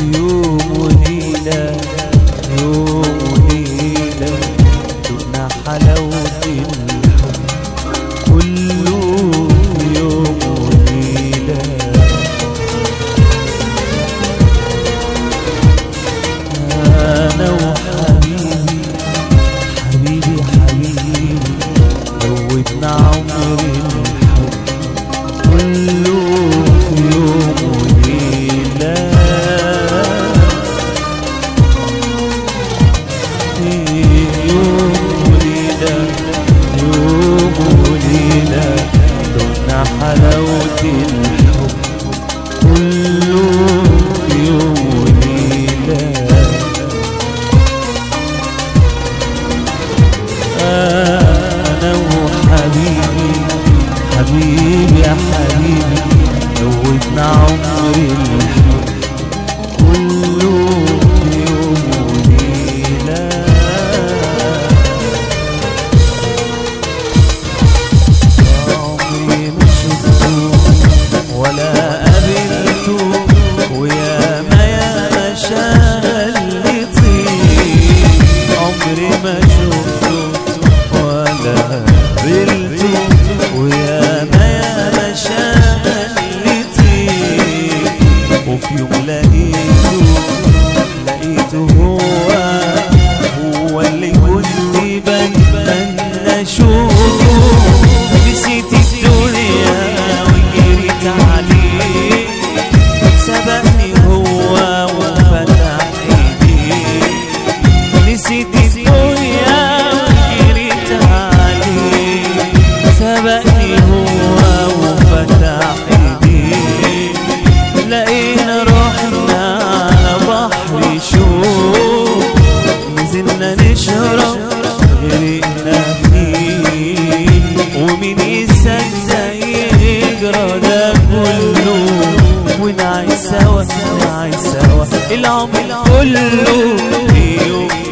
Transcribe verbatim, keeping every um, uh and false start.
يوم وليلة يوم وليلة دقنا حلاوة الحب كله يوم وليلة. أنا وحبيبي حبيبي حبيبي زودنا عمر الحب كله يوم وليلة. يوم وليلة يوم وليلة دقنا حلاوة الحب كله يوم وليلة. أنا وحبيبي حبيبي يا حبيبي زودنا عمر الحب كله يوم وليلة. عمري ما شفته ولا قابلته وياما ياما شغل طيب. عمري ما شفته ولا قابلته وياما ياما شغل طيب. وفي يوم لقيته لقيته هو هو اللي كنت بتمنى اشوفه. نسيت الدنيا وجريت عليه سبقني هو وفتح ايديه. نسيت الدنيا وجريت عليه سبقني هو وفتح ايديه. لقينا روحنا على بحر شوق نزلنا نشرب غرقنا فيه. ومين يصدق يجرى ده كله ونعيش سوا نعيش سوا العمر كله يوم